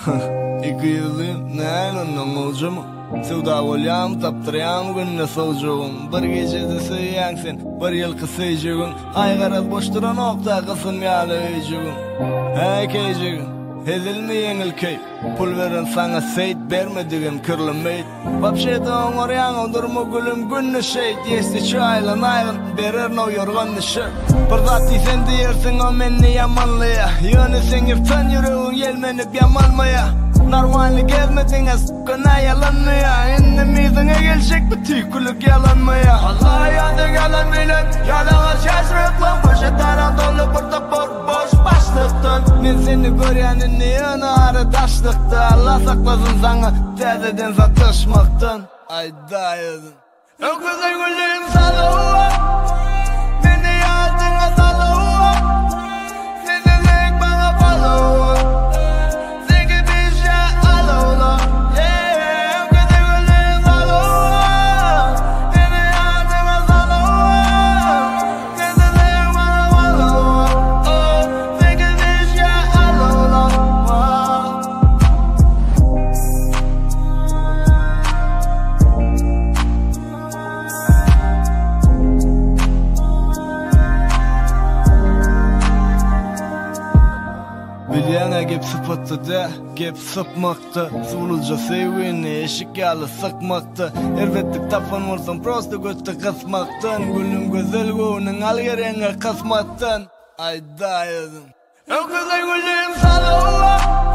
2 yılın neylen olacağım. Sevda olyam taptırayam günne soğucuğum. Bir gecede sıyyan sen, bir yıl kısaycığım. Ay garaz boş duran nokta kısım yalaycığım. Hey keycığım, ezilmeyen ilkey. Pul veren sana seyit vermediğim kırılmayt. Vapşedan oryan durma gülüm günne şehit. Yesti çaylan aygın verir no yorgan nişi. Bir zati sen diyersin o menni yamanlıya. Yönü sen yırtan yüreğin yelmenip yamanmaya. Normalni gezmedin s**kına yalanmaya. İnnemizine gelecek bir tüykülük yalanmaya. Allah'a yandık yalan bilen yalana şaşırıklan. Poşetlerim dolu burada boş başlıktın. Ben seni göryanın yanı arı taşlıktı. Allah saklasın sana tezeden satışmaktın. Ay dayadın öküzün gülüm salığa. Beni yazdığına salığa. Sizin bana balığa. Bilyana gep sıpattı da, gep sıpmaktı. Sululca sevini eşik yalı sıkmaktı. Elbettik tapan vursan prosto götte kısmaktın. Gülüm güzel günün al yerine kısmattın. Ay dayadın öküzün gülüm salığa.